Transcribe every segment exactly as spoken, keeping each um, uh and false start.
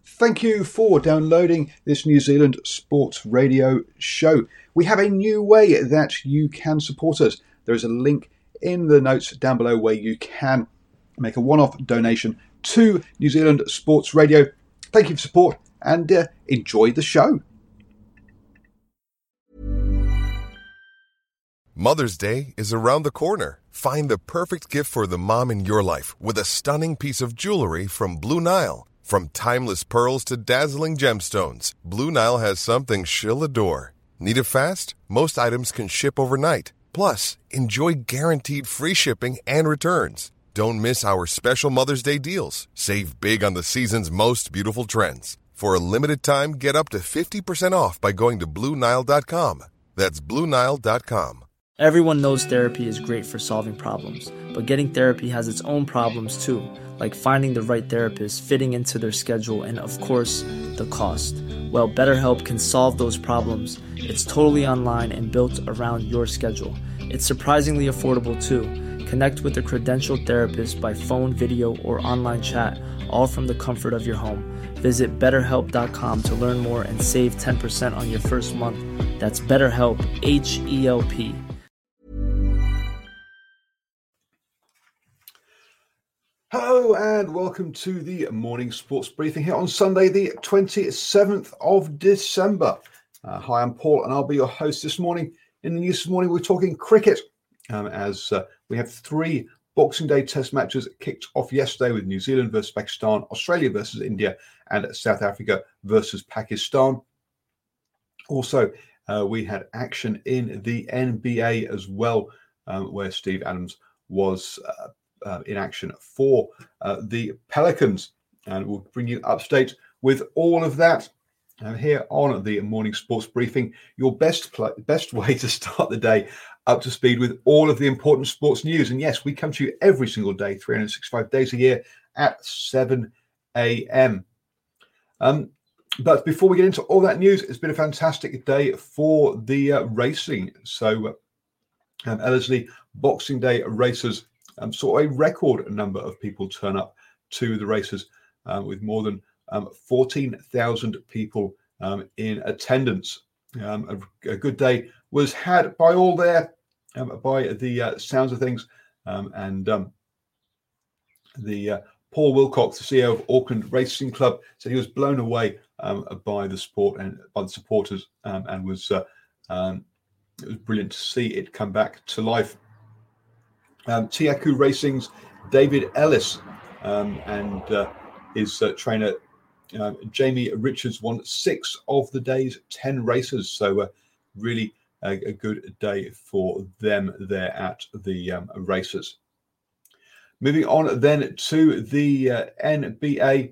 Thank you for downloading this New Zealand Sports Radio show. We have a new way that you can support us. There is a link in the notes down below where you can make a one-off donation to New Zealand Sports Radio. Thank you for support and uh, enjoy the show. Mother's Day is around the corner. Find the perfect gift for the mom in your life with a stunning piece of jewelry from Blue Nile. From timeless pearls to dazzling gemstones, Blue Nile has something she'll adore. Need it fast? Most items can ship overnight. Plus, enjoy guaranteed free shipping and returns. Don't miss our special Mother's Day deals. Save big on the season's most beautiful trends. For a limited time, get up to fifty percent off by going to Blue Nile dot com. That's Blue Nile dot com. Everyone knows therapy is great for solving problems, but getting therapy has its own problems too, like finding the right therapist, fitting into their schedule, and of course, the cost. Well, BetterHelp can solve those problems. It's totally online and built around your schedule. It's surprisingly affordable too. Connect with a credentialed therapist by phone, video, or online chat, all from the comfort of your home. Visit better help dot com to learn more and save ten percent on your first month. That's BetterHelp, H E L P. Hello and welcome to the morning sports briefing here on Sunday, the twenty-seventh of December. Uh, hi, I'm Paul and I'll be your host this morning. In the news this morning, we're talking cricket um, as uh, we have three Boxing Day test matches kicked off yesterday with New Zealand versus Pakistan, Australia versus India, and South Africa versus Pakistan. Also, uh, we had action in the N B A as well, um, where Steve Adams was uh, Uh, in action for uh, the Pelicans, and we'll bring you up to date with all of that uh, here on the morning sports briefing. Your best pl- best way to start the day up to speed with all of the important sports news. And yes, we come to you every single day, three hundred sixty-five days a year at seven a.m. Um, but before we get into all that news, it's been a fantastic day for the uh, racing. So, uh, um, Ellerslie Boxing Day races. Um, saw a record number of people turn up to the races uh, with more than um, fourteen thousand people um, in attendance. Um, a, a good day was had by all there, um, by the uh, sounds of things. Um, and um, the uh, Paul Wilcox, the C E O of Auckland Racing Club, said he was blown away um, by the sport and by the supporters, um, and was uh, um, it was brilliant to see it come back to life. Um, Tiaku Racing's David Ellis um, and uh, his uh, trainer uh, Jamie Richards won six of the day's ten races. So uh, really a, a good day for them there at the um, races. Moving on then to the uh, N B A.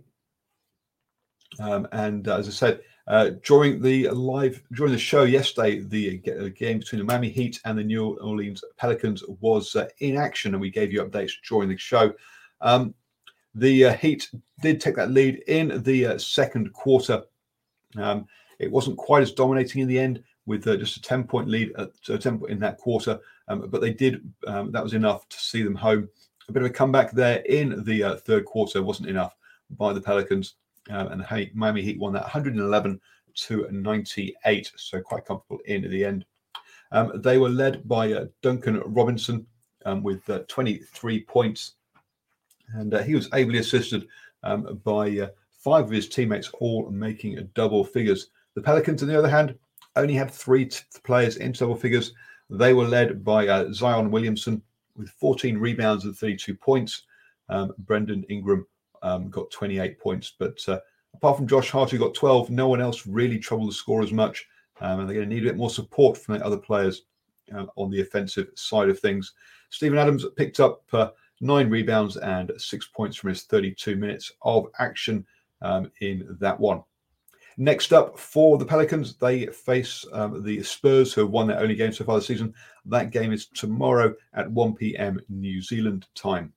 Um, and uh, as I said, Uh, during the live during the show yesterday, the uh, game between the Miami Heat and the New Orleans Pelicans was uh, in action, and we gave you updates during the show. Um, the uh, Heat did take that lead in the uh, second quarter. Um, it wasn't quite as dominating in the end, with uh, just a ten-point lead at uh, ten in that quarter, um, but they did. Um, that was enough to see them home. A bit of a comeback there in the uh, third quarter wasn't enough by the Pelicans. Um, and the Miami Heat won that one eleven to ninety-eight, so quite comfortable in the end. Um, they were led by uh, Duncan Robinson um, with uh, twenty-three points, and uh, he was ably assisted um, by uh, five of his teammates, all making double figures. The Pelicans, on the other hand, only had three t- players in double figures. They were led by uh, Zion Williamson with fourteen rebounds and thirty-two points. Um, Brendan Ingram Um, got twenty-eight points, but uh, apart from Josh Hart, who got twelve, no one else really troubled the score as much, um, and they're going to need a bit more support from the other players uh, on the offensive side of things. Steven Adams picked up uh, nine rebounds and six points from his thirty-two minutes of action um, in that one. Next up for the Pelicans, they face um, the Spurs, who have won their only game so far this season. That game is tomorrow at one p.m. New Zealand time.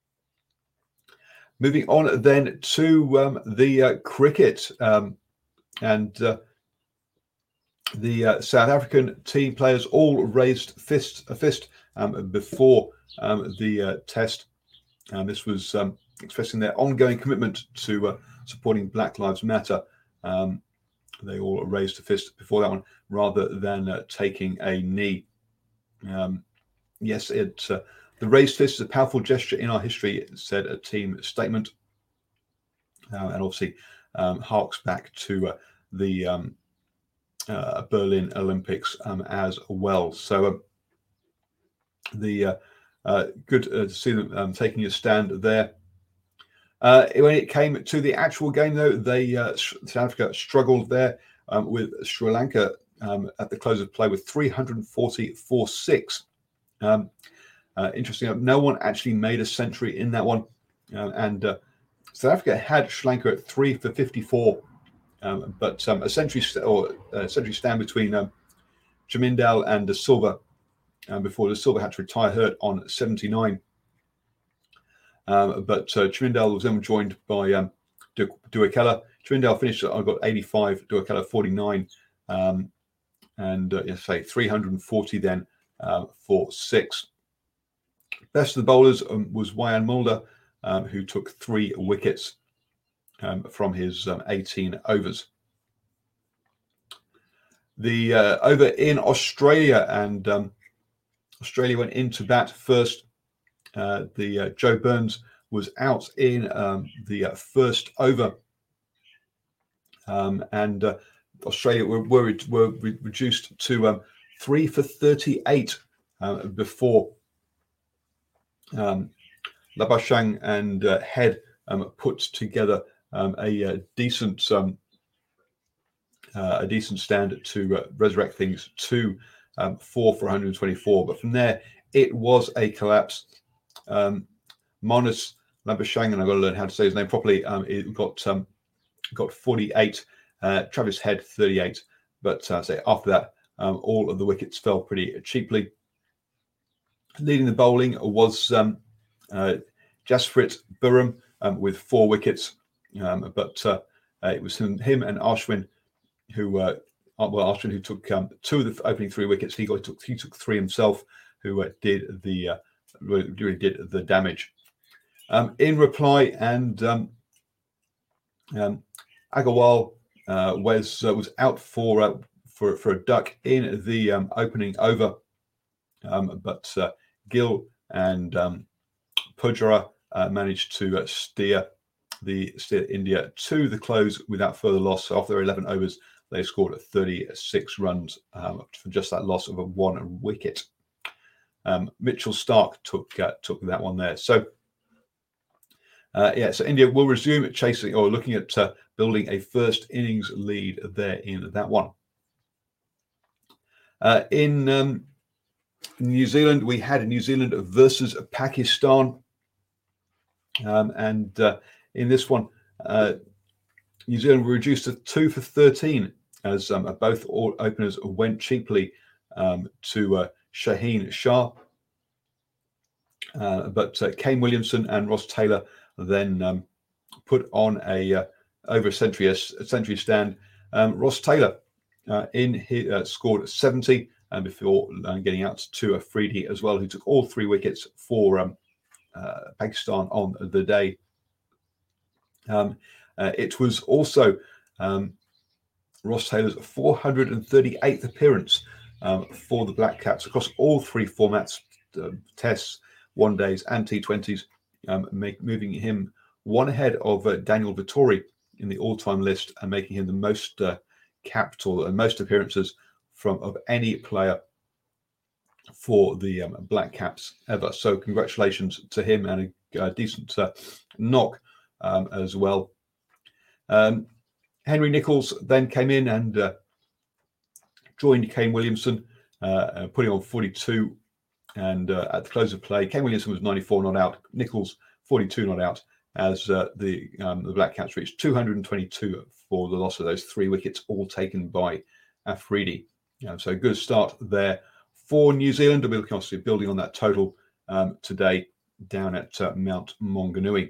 Moving on then to um, the uh, cricket, um, and uh, the uh, South African team players all raised fist a fist um, before um, the uh, test. And this was um, expressing their ongoing commitment to uh, supporting Black Lives Matter. Um, they all raised a fist before that one rather than uh, taking a knee. Um, yes, it uh, the raised fist is a powerful gesture in our history, said a team statement, uh, and obviously um, harks back to uh, the um, uh, Berlin Olympics um, as well. So um, the uh, uh, good uh, to see them um, taking a stand there. Uh, when it came to the actual game, though, they uh, South Africa struggled there um, with Sri Lanka um, at the close of play with three hundred forty for six. Um, uh, interesting, no one actually made a century in that one, uh, and uh, South Africa had Sri Lanka at three for fifty-four, um, but um, a century st- or a century stand between um, Jamindal and De Silva, um, before De Silva had to retire hurt on seventy-nine. Um, but uh, Jamindal was then joined by um, du- Duakela. Jamindal finished, I got eighty-five, Duakela forty-nine, um, and uh, yes, say three hundred forty then uh, for six. Best of the bowlers um, was Wayan Mulder, um, who took three wickets um, from his um, eighteen overs. The uh, over in Australia, and um, Australia went into bat first. Uh, the uh, Joe Burns was out in um, the uh, first over, um, and uh, Australia were were, were re- reduced to um, three for thirty-eight uh, before um, Labashang and uh, Head um, put together um, a, a decent um, uh, a decent stand to uh, resurrect things to um, four for one hundred twenty-four. But from there, it was a collapse. Um, Monas Labashang, and I've got to learn how to say his name properly. Um, it got um, got forty-eight. Uh, Travis Head thirty-eight. But uh, say after that, um, all of the wickets fell pretty cheaply. Leading the bowling was um, uh, Jasprit Burham um, with four wickets, um, but uh, uh, it was him, him and Ashwin who uh, well Ashwin who took um, two of the opening three wickets. He got he took, he took three himself, who uh, did the uh, really did the damage. Um, in reply, and um, um, Agarwal uh, was uh, was out for uh, for for a duck in the um, opening over, um, but uh, Gill and um, Pujara uh, managed to uh, steer the steer India to the close without further loss. So after their eleven overs, they scored thirty-six runs um, for just that loss of a one wicket. Um, Mitchell Stark took uh, took that one there. So uh, yeah, so India will resume chasing or looking at uh, building a first innings lead there in that one. Uh, in um, New Zealand, we had New Zealand versus Pakistan, um, and uh, in this one, uh, New Zealand were reduced to two for thirteen as um, both all openers went cheaply um, to uh, Shaheen Shah, uh, but uh, Kane Williamson and Ross Taylor then um, put on a uh, over a century a, a century stand. Um, Ross Taylor uh, in he uh, scored seventy, and before uh, getting out to Afridi as well, who took all three wickets for um, uh, Pakistan on the day. Um, uh, it was also um, Ross Taylor's four hundred thirty-eighth appearance um, for the Black Caps across all three formats, uh, tests, one days and T twenties, um, make, moving him one ahead of uh, Daniel Vettori in the all-time list and making him the most uh, capped or most appearances from of any player for the um, Black Caps ever. So congratulations to him, and a, a decent uh, knock um, as well. Um, Henry Nicholls then came in and uh, joined Kane Williamson, uh, putting on forty-two. And uh, at the close of play, Kane Williamson was ninety-four not out, Nicholls forty-two not out, as uh, the um, the Black Caps reached two hundred twenty-two for the loss of those three wickets, all taken by Afridi. Um, so good start there for New Zealand. We'll be obviously building on that total um, today down at uh, Mount Maunganui.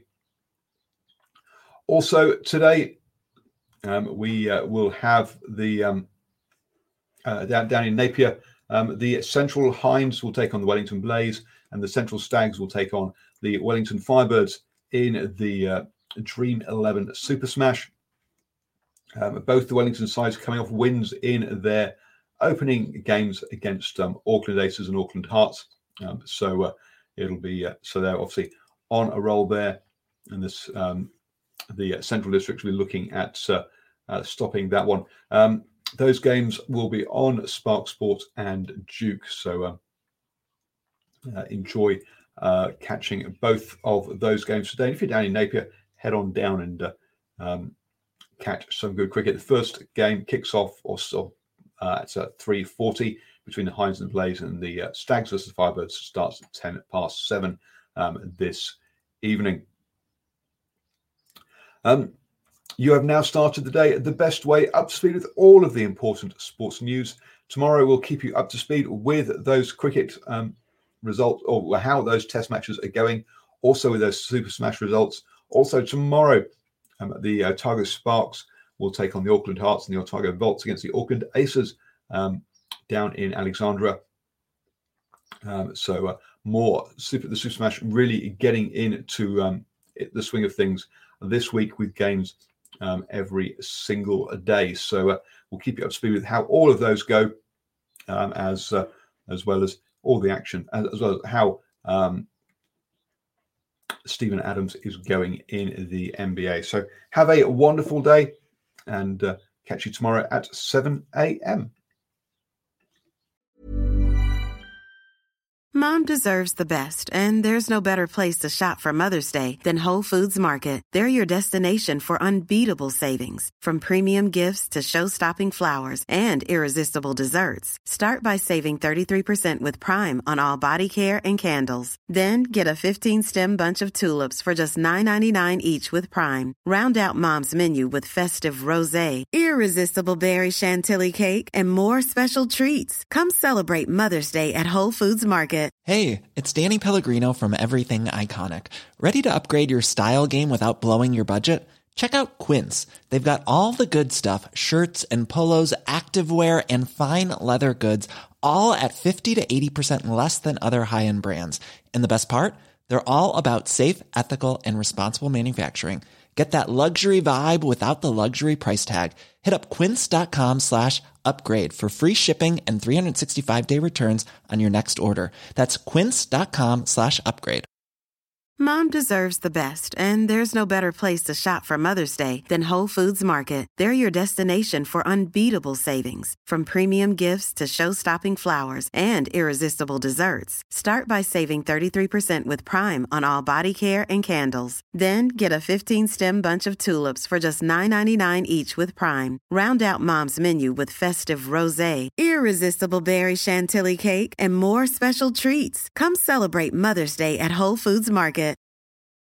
Also today, um, we uh, will have the um, uh, down, down in Napier, um, the Central Hinds will take on the Wellington Blaze, and the Central Stags will take on the Wellington Firebirds in the uh, Dream eleven Super Smash. Um, both the Wellington sides coming off wins in their opening games against um, Auckland Aces and Auckland Hearts. Um, so uh, it'll be uh, so they're obviously on a roll there, and this um, the uh, Central District will be looking at uh, uh, stopping that one. Um, those games will be on Spark Sport and Duke, so uh, uh, enjoy uh, catching both of those games today. And if you're down in Napier, head on down and uh, um, catch some good cricket. The first game kicks off or so uh, it's at three forty between the Hinds and the Blaze, and the uh, Stags versus Firebirds starts at ten past seven um, this evening. Um, you have now started the day the best way, up to speed with all of the important sports news. Tomorrow we'll keep you up to speed with those cricket um, results, or how those test matches are going, also with those Super Smash results. Also tomorrow, um, the uh, Otago Sparks will take on the Auckland Hearts, and the Otago Volts against the Auckland Aces um, down in Alexandra. Um, so uh, more Super, the Super Smash really getting into um, the swing of things this week with games um, every single day. So uh, we'll keep you up to speed with how all of those go, um, as uh, as well as all the action, as, as well as how um, Steven Adams is going in the N B A. So have a wonderful day, and uh, catch you tomorrow at seven a.m. Mom deserves the best, and there's no better place to shop for Mother's Day than Whole Foods Market. They're your destination for unbeatable savings, from premium gifts to show-stopping flowers and irresistible desserts. Start by saving thirty-three percent with Prime on all body care and candles. Then get a fifteen-stem bunch of tulips for just nine ninety-nine each with Prime. Round out Mom's menu with festive rosé, irresistible berry chantilly cake, and more special treats. Come celebrate Mother's Day at Whole Foods Market. Hey, it's Danny Pellegrino from Everything Iconic. Ready to upgrade your style game without blowing your budget? Check out Quince. They've got all the good stuff, shirts and polos, activewear, and fine leather goods, all at fifty to eighty percent less than other high-end brands. And the best part? They're all about safe, ethical, and responsible manufacturing. Get that luxury vibe without the luxury price tag. Hit up quince.com slash upgrade for free shipping and three sixty-five day returns on your next order. That's quince.com slash upgrade. Mom deserves the best, and there's no better place to shop for Mother's Day than Whole Foods Market. They're your destination for unbeatable savings, from premium gifts to show-stopping flowers and irresistible desserts. Start by saving thirty-three percent with Prime on all body care and candles. Then get a fifteen-stem bunch of tulips for just nine ninety-nine each with Prime. Round out Mom's menu with festive rosé, irresistible berry chantilly cake, and more special treats. Come celebrate Mother's Day at Whole Foods Market.